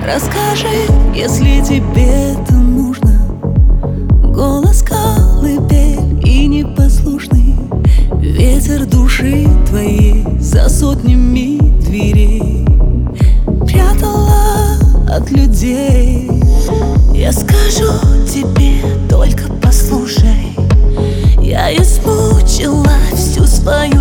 Расскажи, если тебе это нужно. Голос колыбель и непослушный ветер души твоей за сотнями дверей прятала от людей. Я скажу тебе, только послушай. Я измучила всю свою